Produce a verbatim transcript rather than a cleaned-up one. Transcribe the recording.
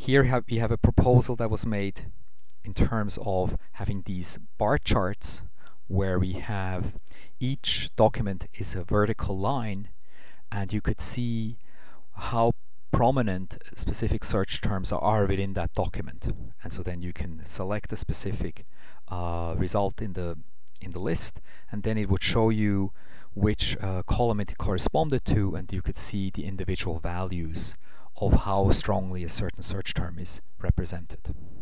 Here have, we have a proposal that was made in terms of having these bar charts where we have each document is a vertical line, and you could see how prominent specific search terms are within that document. And so then you can select a specific uh, result in the in the list, and then it would show you which uh, column it corresponded to, and you could see the individual values of how strongly a certain search term is represented.